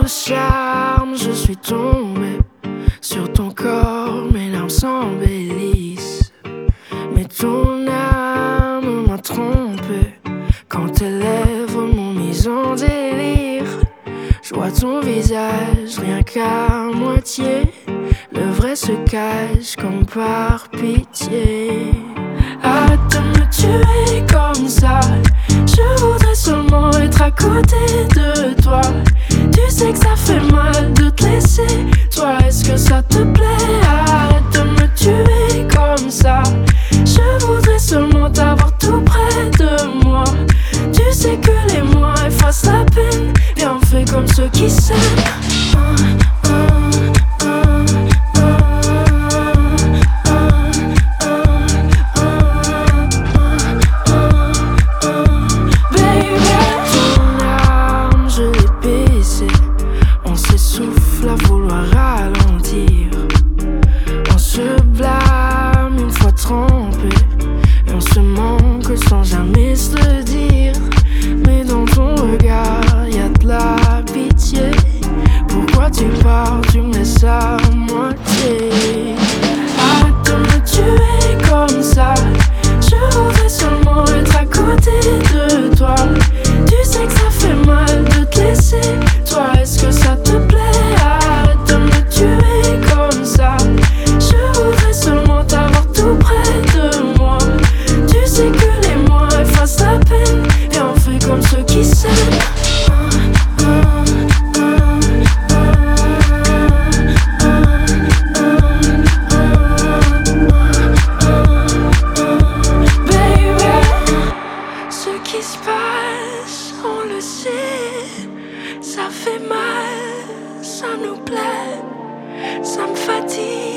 charme, je suis tombé sur ton corps, mes larmes s'embellissent. Mais ton âme m'a trompé quand tes lèvres m'ont mis en délire. Je vois ton visage rien qu'à moitié, le vrai se cache comme par pitié. Arrête de me tuer comme ça, je voudrais seulement être à côté de toi. Tu sais que ça fait mal de te laisser, toi est-ce que ça te plaît? Arrête de me tuer comme ça, je voudrais seulement t'avoir tout près de moi. Tu sais que les mois effacent la peine, viens on fait comme ceux qui s'aiment. À vouloir ralentir, on se blâme une fois trempé, et on se manque sans jamais se le dire. Mais dans ton regard y'a de la pitié. Pourquoi tu pars, tu me laisses à moitié? Arrête de me tuer comme ça, je voudrais seulement être à côté de toi. Tu sais que ça fait mal de te laisser, toi est-ce que ça te plaît? Comme ceux qui s'aiment. Baby, ce qui se passe, on le sait. Ça fait mal, ça nous plaît, ça me fatigue.